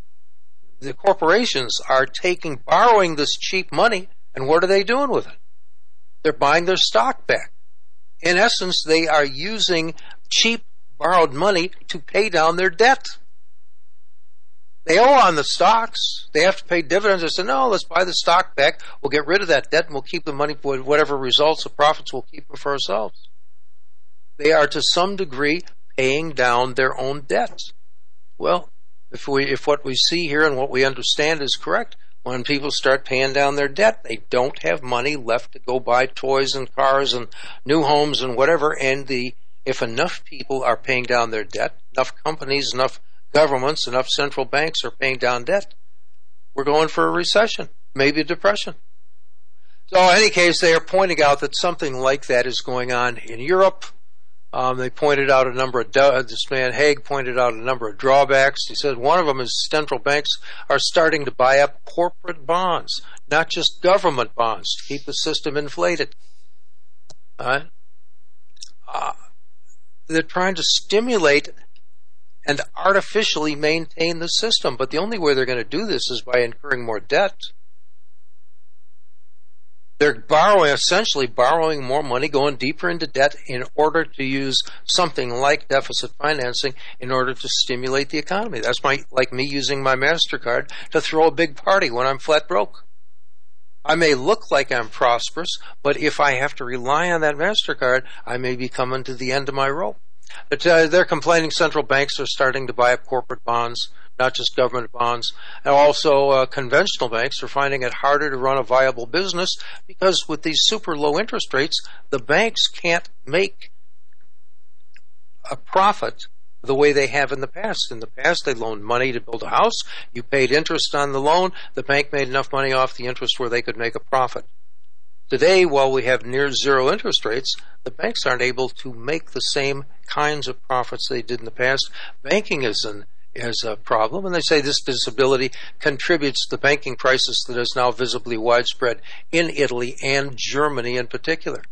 the corporations are borrowing this cheap money, and what are they doing with it? They're buying their stock back. In essence, they are using cheap borrowed money to pay down their debt. They owe on the stocks. They have to pay dividends. They say, no, let's buy the stock back. We'll get rid of that debt, and we'll keep the money for whatever results or profits, we'll keep them for ourselves. They are, to some degree, paying down their own debt. Well, if what we see here and what we understand is correct, when people start paying down their debt, they don't have money left to go buy toys and cars and new homes and whatever. And if enough people are paying down their debt, enough companies, enough governments, enough central banks are paying down debt, we're going for a recession, maybe a depression. So in any case, they are pointing out that something like that is going on in Europe. They pointed out a number of, this man Haig pointed out a number of drawbacks. He said one of them is central banks are starting to buy up corporate bonds, not just government bonds, to keep the system inflated. They're trying to stimulate and artificially maintain the system, but the only way they're going to do this is by incurring more debt. They're essentially borrowing more money, going deeper into debt in order to use something like deficit financing in order to stimulate the economy. That's like me using my MasterCard to throw a big party when I'm flat broke. I may look like I'm prosperous, but if I have to rely on that MasterCard, I may be coming to the end of my rope. But they're complaining central banks are starting to buy up corporate bonds, not just government bonds. And also conventional banks are finding it harder to run a viable business because with these super low interest rates, the banks can't make a profit the way they have in the past. In the past, they loaned money to build a house. You paid interest on the loan. The bank made enough money off the interest where they could make a profit. Today, while we have near zero interest rates, the banks aren't able to make the same kinds of profits they did in the past. Banking is a problem, and they say this disability contributes to the banking crisis that is now visibly widespread in Italy and Germany in particular.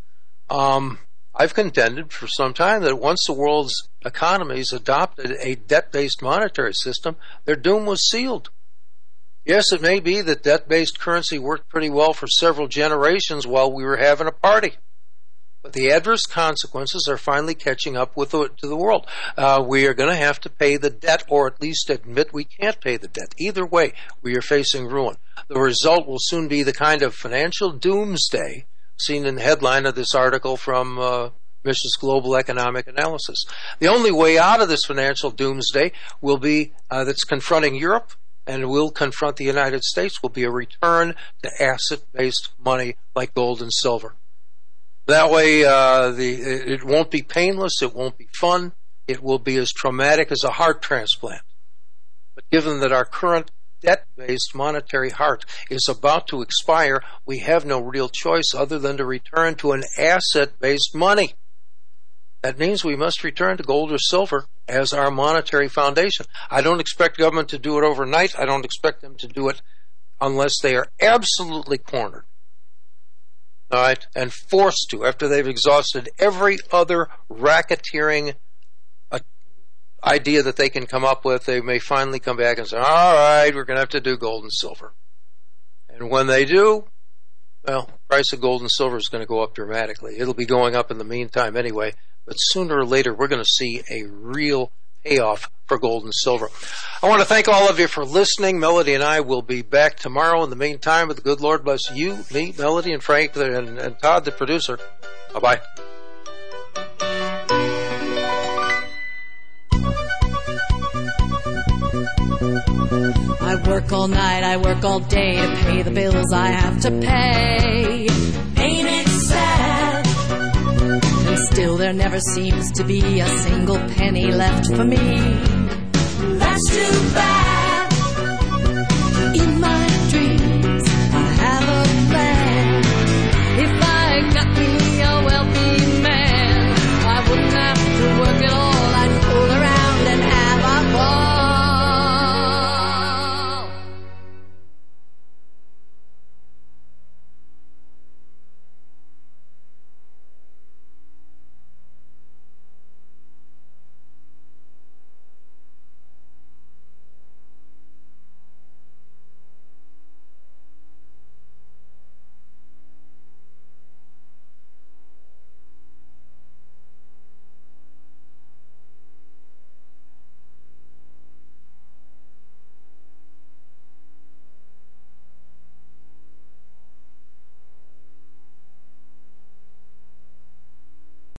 I've contended for some time that once the world's economies adopted a debt-based monetary system, their doom was sealed. Yes, it may be that debt-based currency worked pretty well for several generations while we were having a party. But the adverse consequences are finally catching up to the world. We are going to have to pay the debt, or at least admit we can't pay the debt. Either way, we are facing ruin. The result will soon be the kind of financial doomsday seen in the headline of this article from Mrs. Global Economic Analysis. The only way out of this financial doomsday will be that's confronting Europe and will confront the United States will be a return to asset-based money like gold and silver. That way, it won't be painless, it won't be fun, it will be as traumatic as a heart transplant. But given that our current debt-based monetary heart is about to expire, we have no real choice other than to return to an asset-based money. That means we must return to gold or silver as our monetary foundation. I don't expect government to do it overnight. I don't expect them to do it unless they are absolutely cornered. All right, and forced to, after they've exhausted every other racketeering idea that they can come up with, they may finally come back and say, all right, we're going to have to do gold and silver. And when they do, well, the price of gold and silver is going to go up dramatically. It'll be going up in the meantime anyway, but sooner or later we're going to see a real payoff for gold and silver. I want to thank all of you for listening. Melody and I will be back tomorrow. In the meantime, with the good Lord bless you, me, Melody, and Frank, and Todd, the producer. Bye-bye. I work all night, I work all day to pay the bills I have to pay. Ain't it sad? And still there never seems to be a single penny left for me. That's too bad.